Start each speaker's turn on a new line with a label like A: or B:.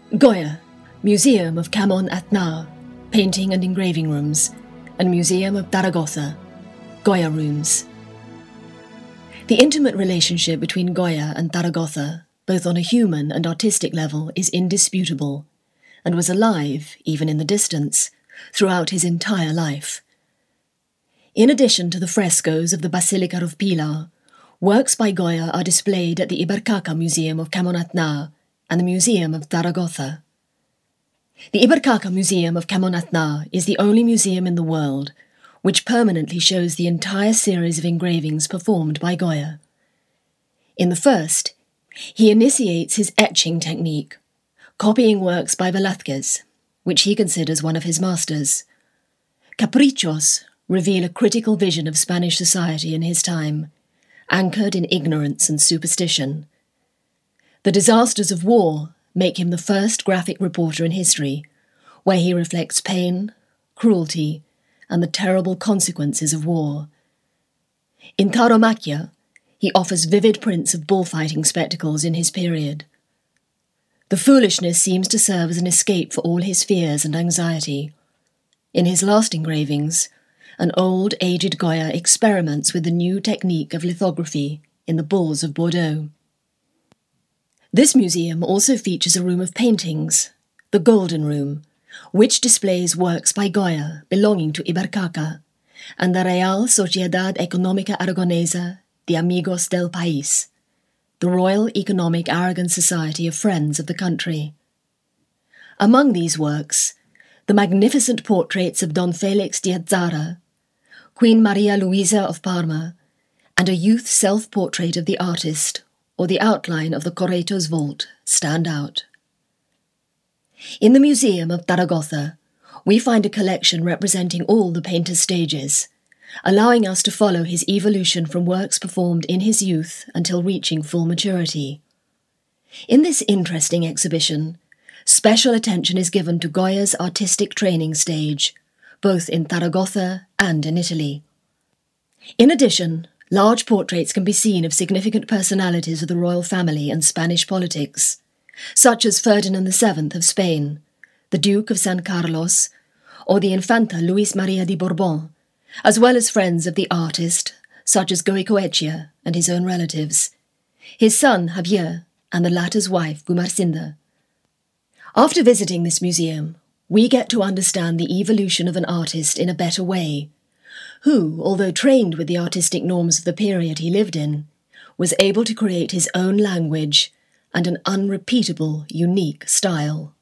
A: Goya, Museum of Camon at Nar, Painting and Engraving Rooms, and Museum of Zaragoza, Goya Rooms. The intimate relationship between Goya and Zaragoza, both on a human and artistic level, is indisputable, and was alive, even in the distance, throughout his entire life. In addition to the frescoes of the Basilica of Pilar, works by Goya are displayed at the Ibercaca Museum of Camon at Nar and the Museum of Zaragoza. The Ibercaca Museum of Camon at Nar is the only museum in the world which permanently shows the entire series of engravings performed by Goya. In the first, he initiates his etching technique, copying works by Velázquez, which he considers one of his masters. Caprichos reveal a critical vision of Spanish society in his time, anchored in ignorance and superstition. The disasters of war make him the first graphic reporter in history, where he reflects pain, cruelty, and the terrible consequences of war. In Tauromaquia, he offers vivid prints of bullfighting spectacles in his period. The foolishness seems to serve as an escape for all his fears and anxiety. In his last engravings, an old, aged Goya experiments with the new technique of lithography in the bulls of Bordeaux. This museum also features a room of paintings, the Golden Room, which displays works by Goya belonging to Ibercaca and the Real Sociedad Económica Aragonesa de Amigos del País, the Royal Economic Aragon Society of Friends of the country. Among these works, the magnificent portraits of Don Felix de Azara, Queen Maria Luisa of Parma, and a youth self-portrait of the artist, or the outline of the Correto's vault, stand out. In the Museum of Zaragoza, we find a collection representing all the painter's stages, allowing us to follow his evolution from works performed in his youth until reaching full maturity. In this interesting exhibition, special attention is given to Goya's artistic training stage, both in Zaragoza and in Italy. In addition, large portraits can be seen of significant personalities of the royal family and Spanish politics, such as Ferdinand VII of Spain, the Duke of San Carlos, or the Infanta Luis Maria de Bourbon, as well as friends of the artist, such as Goicoechea and his own relatives, his son Javier, and the latter's wife Gumersinda. After visiting this museum, we get to understand the evolution of an artist in a better way, who, although trained with the artistic norms of the period he lived in, was able to create his own language and an unrepeatable, unique style.